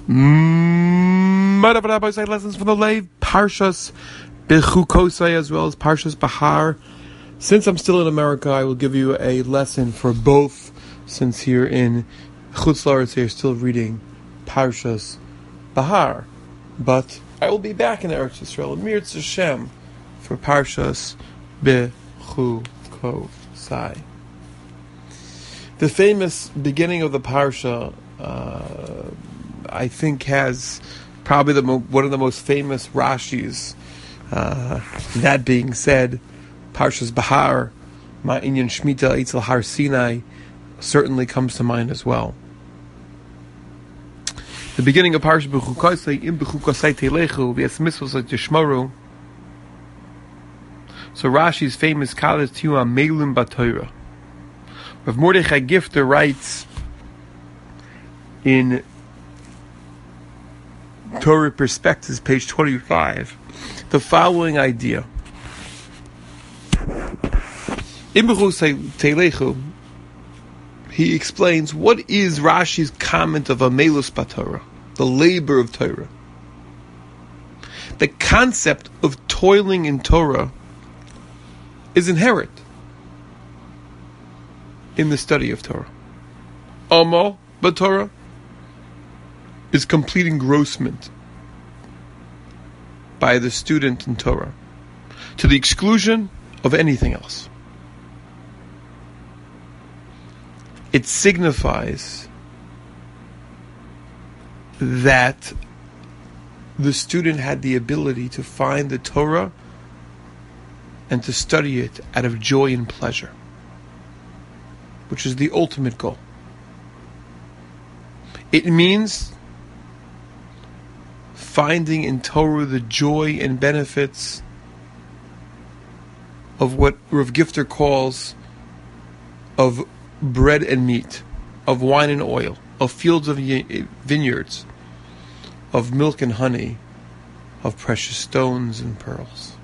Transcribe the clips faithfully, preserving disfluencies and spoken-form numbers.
Might Rabbi say lessons from the Lev, Parshas Bechukosai as well as Parshas Bahar. Since I'm still in America, I will give you a lesson for both, since here in Chutz La'aretz you're still reading Parshas Bahar. But I will be back in Eretz Yisrael, Mirz Hashem, for Parshas Bechukosai. The famous beginning of the Parsha, uh, I think, has probably the mo- one of the most famous Rashis. Uh, that being said, Parshas Bahar, Ma'inyan Shmita Eitzel Har Sinai, certainly comes to mind as well. The beginning of Parshas Bechukosai, Im Bechukosai Telechu, V'es Mitzvos Tishmoru. So Rashi's famous Kalas Tiyua Meilum B'Torah. Rav Mordechai Gifter writes in Torah Perspectives, page twenty-five, the following idea. In Bechukosai Telechu, he explains what is Rashi's comment of Amelus B'Torah, the labor of Torah. The concept of toiling in Torah is inherent in the study of Torah. Amal B'Torah is complete engrossment by the student in Torah, to the exclusion of anything else. It signifies that the student had the ability to find the Torah and to study it out of joy and pleasure, which is the ultimate goal. It means finding in Torah the joy and benefits of what Rav Gifter calls of bread and meat, of wine and oil, of fields of vineyards, of milk and honey, of precious stones and pearls.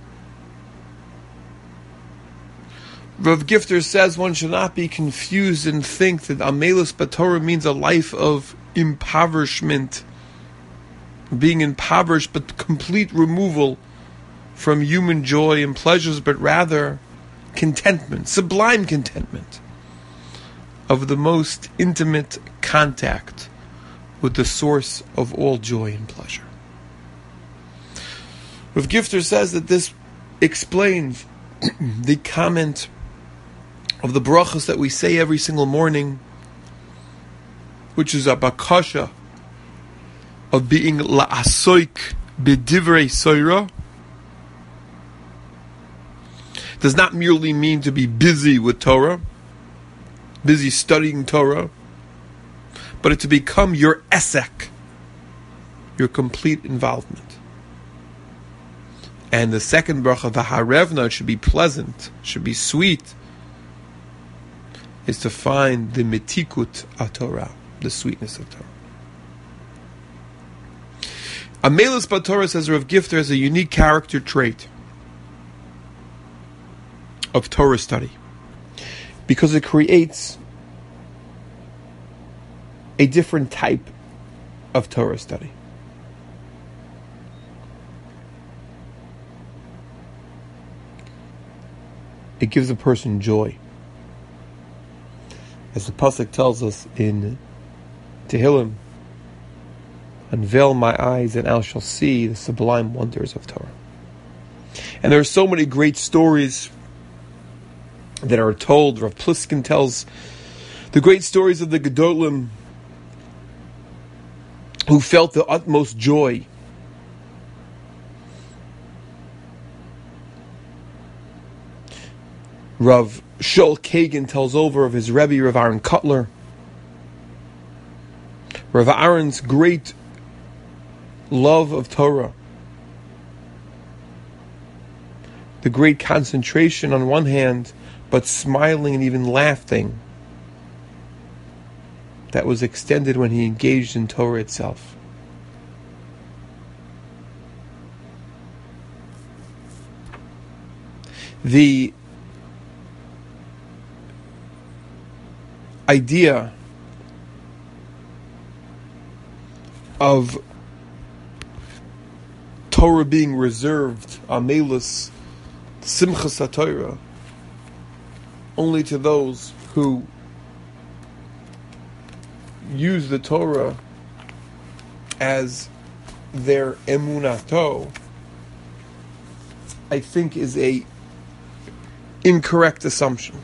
Rav Gifter says one should not be confused and think that Amelus B'Torah means a life of impoverishment, being impoverished, but complete removal from human joy and pleasures, but rather contentment, sublime contentment of the most intimate contact with the source of all joy and pleasure. Rav Gifter says that this explains the comment of the brachos that we say every single morning, which is a bakasha of being la'asoik b'divrei soira. Does not merely mean to be busy with Torah, busy studying Torah, but it to become your esek, your complete involvement. And the second bracha, the harevna, should be pleasant, should be sweet, is to find the mitikut HaTorah, the sweetness of Torah. Amelus B'Torah, says Rav Gifter, has a unique character trait of Torah study, because it creates a different type of Torah study. It gives a person joy. As the Pasuk tells us in Tehillim, unveil my eyes and I shall see the sublime wonders of Torah. And there are so many great stories that are told. Rav Pliskin tells the great stories of the Gedolim who felt the utmost joy Rav Shaul Kagan tells over of his Rebbe, Rav Aaron Kotler. Rav Aaron's great love of Torah, the great concentration on one hand, but smiling and even laughing that was extended when he engaged in Torah itself. The idea of Torah being reserved, Amelus, Simchas HaTorah, only to those who use the Torah as their emunato, I think is a incorrect assumption.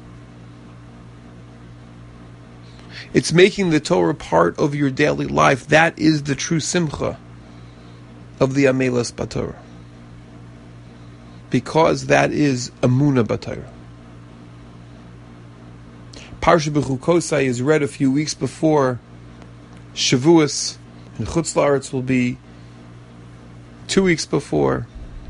It's making the Torah part of your daily life. That is the true simcha of the Amelas B'Torah, because that is Emunah B'Torah. Parsha B'Chukosai is read a few weeks before Shavuos, and Chutz La'aretz will be two weeks before,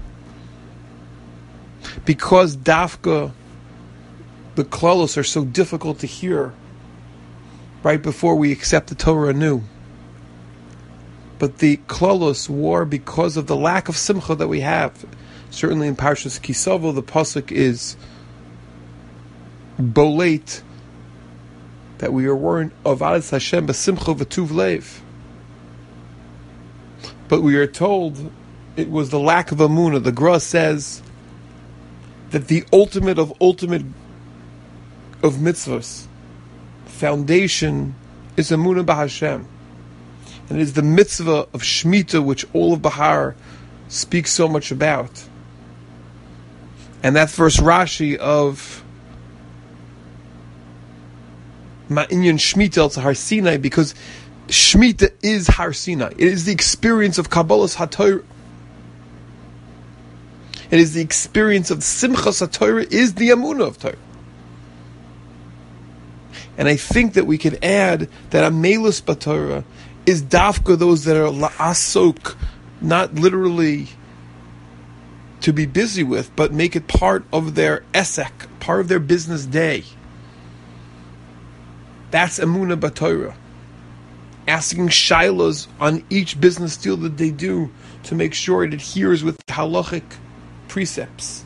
because Dafka, the klalos are so difficult to hear right before we accept the Torah anew. But the klalos war because of the lack of simcha that we have. Certainly in Parshas Kisavo, the pasuk is bolate that we are warned of Avodas Hashem b'simcha v'tuv leiv. But we are told it was the lack of emunah. The Gra says that the ultimate of ultimate of mitzvahs, foundation, is emunah b'Hashem. And it is the mitzvah of Shemitah which all of Bahar speaks so much about. And that verse Rashi of Ma'inyan Shemitah to Har Sinai, because Shemitah is Har Sinai. It is the experience of Kabbalah's HaTorah. It is the experience of Simchas HaTorah, is the Emunah of Torah. And I think that we could add that Amelus B'Torah is dafka those that are la'asok, not literally to be busy with, but make it part of their esek, part of their business day. That's Emunah B'Torah. Asking shilas on each business deal that they do to make sure it adheres with halachic precepts.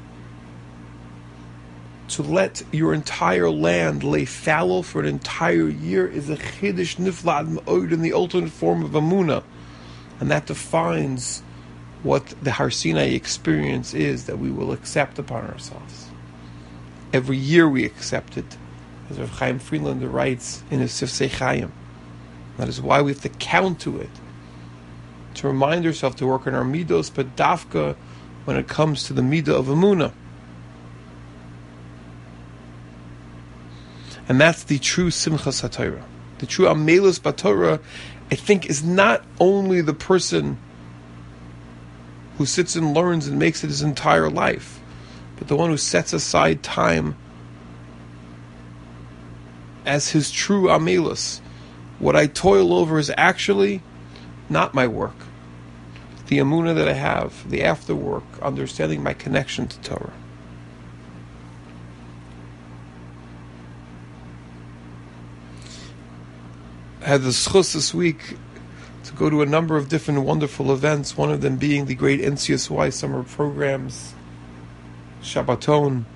To let your entire land lay fallow for an entire year is a chiddush nifla ma'od in the ultimate form of Emunah, and that defines what the Har Sinai experience is that we will accept upon ourselves. Every year we accept it, as Rav Chaim Friedlander writes in his Sifsei Chaim. That is why we have to count to it, to remind ourselves to work on our midos, but dafka when it comes to the midah of Emunah. And that's the true Simchas HaTorah. The true Amelus B'Torah, I think, is not only the person who sits and learns and makes it his entire life, but the one who sets aside time as his true Amelus. What I toil over is actually not my work. The Emunah that I have, the after work, understanding my connection to Torah. I had the schus this week to go to a number of different wonderful events, one of them being the great N C S Y summer programs, Shabbaton,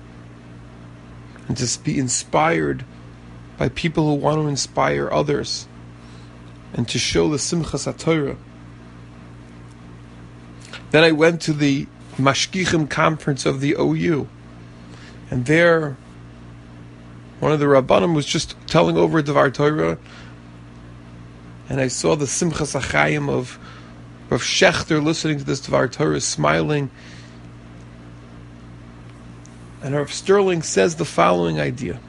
and to be inspired by people who want to inspire others and to show the Simchas HaTorah. Then I went to the Mashgichim conference of the O U, and there one of the Rabbanim was just telling over Devar Torah, and I saw the Simchas HaChaim of Rav Shechter listening to this Devar Torah, smiling. And Rav Sterling says the following idea.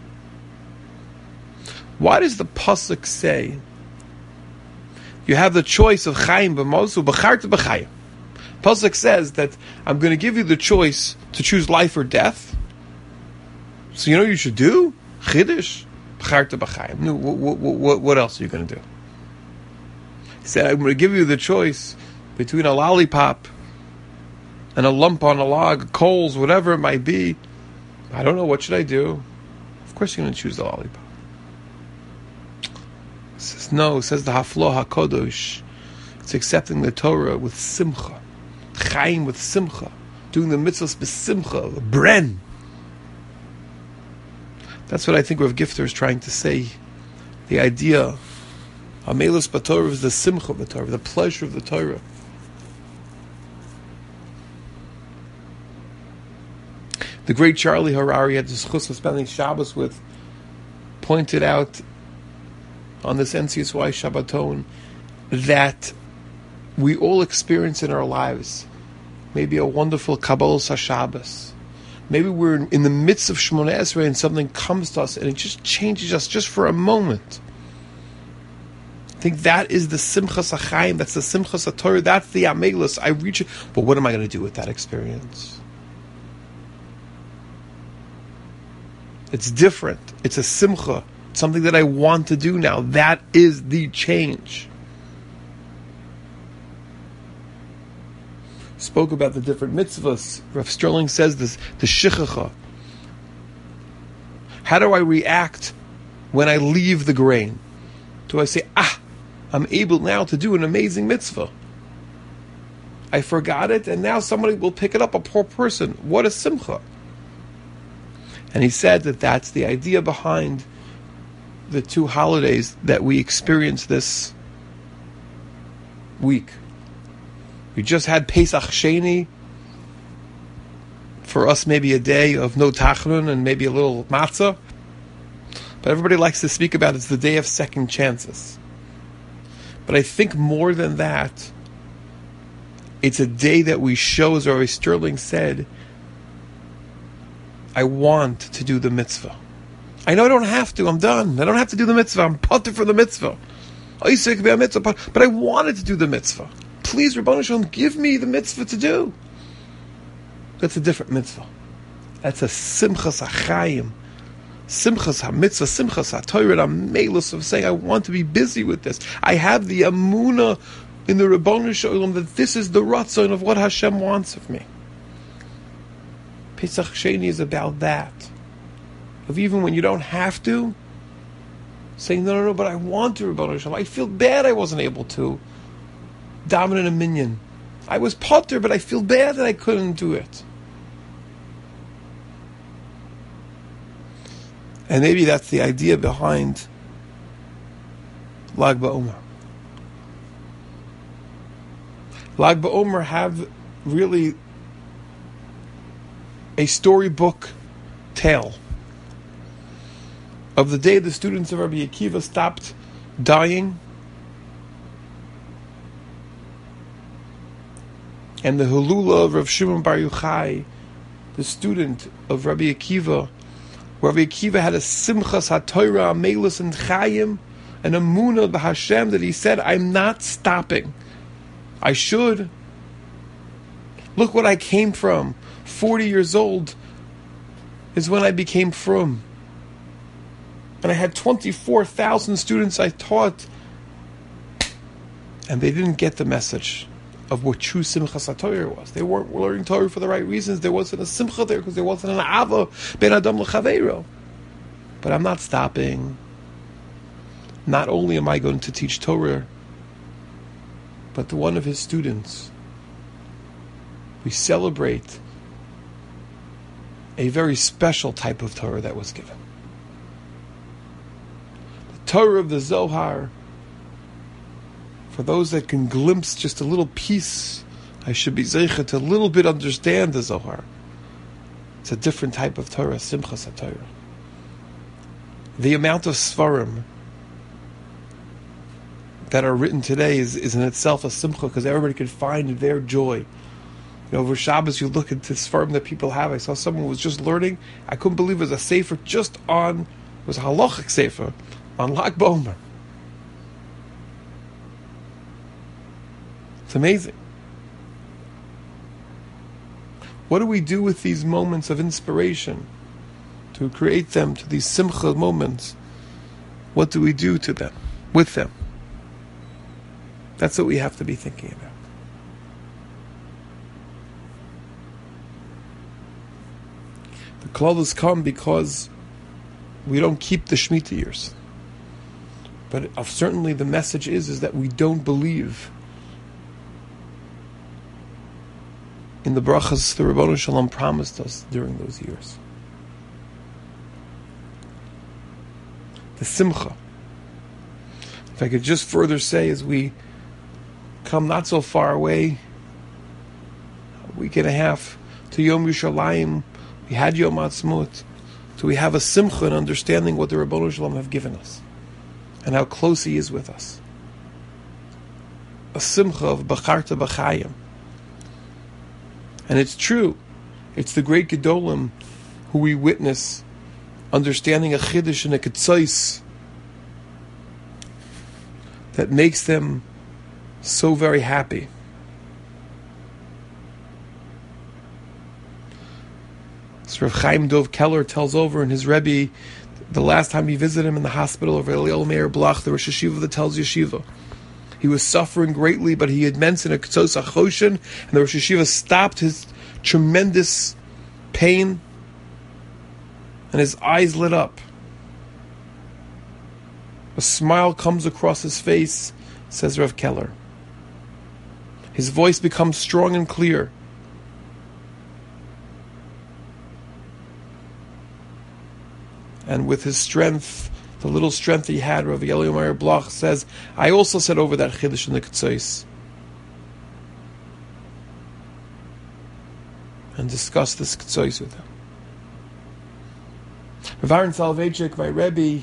Why does the pasuk say you have the choice of Chaim b'mosu b'charta b'chayim? Pasuk says that I'm going to give you the choice to choose life or death. So you know what you should do? Chiddush b'charta b'chayim. No, what, what, what else are you going to do? He said, I'm going to give you the choice between a lollipop and a lump on a log, coals, whatever it might be. I don't know, what should I do? Of course you're going to choose the lollipop. He says, no, says the Haflo HaKodosh. It's accepting the Torah with simcha. Chaim with simcha. Doing the mitzvahs b'simcha, the bren. That's what I think Rav Gifter is trying to say. The idea Amelus b'Torah is the simcha of the Torah, the pleasure of the Torah. The great Charlie Harari had the zchus of spending Shabbos with, pointed out on this N C S Y Shabbaton that we all experience in our lives maybe a wonderful Kabbalah HaShabbos. Maybe we're in the midst of Shemona Esrei and something comes to us and it just changes us just for a moment. I think that is the Simchas HaChaim, that's the Simchas HaTorah, that's the Amelus. I reach it, but what am I going to do with that experience? It's different. It's a Simcha. It's something that I want to do now. That is the change. Spoke about the different mitzvahs. Rav Sterling says this, the shichacha. How do I react when I leave the grain? Do I say, ah, I'm able now to do an amazing mitzvah? I forgot it, and now somebody will pick it up, a poor person. What a simcha. And he said that that's the idea behind the two holidays that we experience this week. We just had Pesach Sheni. For us, maybe a day of no tachnun and maybe a little matzah. But everybody likes to speak about it's the day of second chances. But I think more than that, it's a day that we show, as Rabbi Sterling said, I want to do the mitzvah. I know I don't have to, I'm done. I don't have to do the mitzvah, I'm potter for the mitzvah. But I wanted to do the mitzvah. Please, Ribono Shel Olam, give me the mitzvah to do. That's a different mitzvah. That's a simchas hachayim, simchas hamitzvah, simchas haTorah, amelus of saying, I want to be busy with this. I have the amuna in the Ribono Shel Olam that this is the ratzon of what Hashem wants of me. Pesach Sheni is about that. Of even when you don't have to, saying, no, no, no, but I want to, Ribono Shel Olam. I feel bad I wasn't able to. Dominant a minion. I was potter, but I feel bad that I couldn't do it. And maybe that's the idea behind Lag BaOmer. Lag BaOmer have really a storybook tale of the day the students of Rabbi Akiva stopped dying, and the Hulula of Rav Shimon Bar Yochai, the student of Rabbi Akiva, Rabbi Akiva had a Simchas HaTorah, Amelus and Chayim, an Amunah b'Hashem that he said, I'm not stopping. I should. Look what I came from. Forty years old is when I became frum. And I had twenty-four thousand students I taught, and they didn't get the message of what true Simchas HaTorah was. They weren't learning Torah for the right reasons. There wasn't a Simcha there because there wasn't an Ava ben Adam l'Chaveiro. But I'm not stopping. Not only am I going to teach Torah, but to one of his students, we celebrate a very special type of Torah that was given. The Torah of the Zohar. For those that can glimpse just a little piece, I should be zeicha to a little bit understand the Zohar. It's a different type of Torah, Simchas HaTorah. The amount of Svarim that are written today is, is in itself a Simcha, because everybody can find their joy. You know, over Shabbos, you look at the Svarim that people have. I saw someone who was just learning. I couldn't believe it was a Sefer just on, it was a halachic Sefer, on Lag BaOmer. It's amazing. What do we do with these moments of inspiration? To create them, to these simcha moments, what do we do to them, with them? That's what we have to be thinking about. The klolus come because we don't keep the Shemitah years. But uh, certainly the message is, is that we don't believe in the brachas the Ribono Shel Olam promised us during those years. The simcha. If I could just further say, as we come not so far away, a week and a half to Yom Yerushalayim, we had Yom Ha'atzmaut, so we have a simcha in understanding what the Ribono Shel Olam have given us and how close He is with us. A simcha of Bacharta B'chayim. And it's true, it's the great Gedolim who we witness understanding a Chiddush and a Ketzos that makes them so very happy. So Rav Chaim Dov Keller tells over in his Rebbe, the last time he visited him in the hospital of Eliel Meir Blach, the Rosh Yeshiva that tells Yeshiva, he was suffering greatly, but he had mentioned a Ketzos HaChoshen, and the Rosh Yeshiva stopped his tremendous pain, and his eyes lit up. A smile comes across his face, says Rav Keller. His voice becomes strong and clear. And with his strength, the little strength he had, Rav Eliel Meir Blach says, I also said over that Chiddush in the Ketzos and discussed this Ketzos with him. Rav Aaron Soloveitchik, my Rebbe,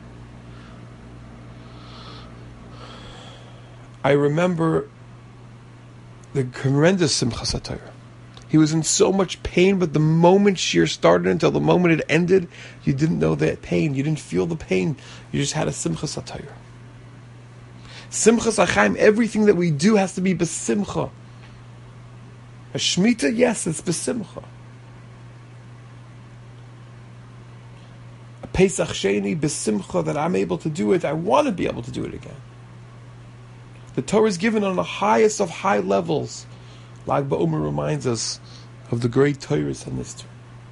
I remember the horrendous Simchas HaTorah. He was in so much pain, but the moment Shir started until the moment it ended, you didn't know that pain. You didn't feel the pain. You just had a Simchas HaTorah. Simchas HaChaim, everything that we do has to be besimcha. A Shemitah, yes, it's besimcha. A Pesach Sheni, besimcha, that I'm able to do it. I want to be able to do it again. The Torah is given on the highest of high levels. Lag BaOmer reminds us of the great Torahs in this.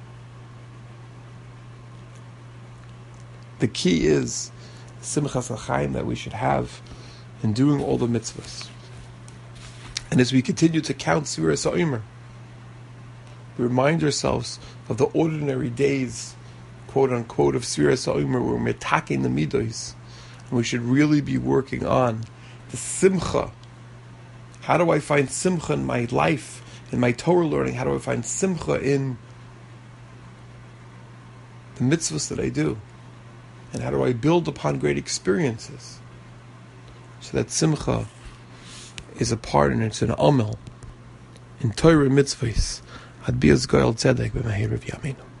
The key is Simchas HaChaim that we should have in doing all the mitzvahs. And as we continue to count Sfiras HaOmer, we remind ourselves of the ordinary days, quote unquote, of Sfiras HaOmer, where we're metaking the midos, and we should really be working on the simcha. How do I find simcha in my life, in my Torah learning? How do I find simcha in the mitzvahs that I do? And how do I build upon great experiences? So that simcha is a part, and it's an amel in Torah mitzvahs. Ad bias goyal tzedek b'mehir of Yamin.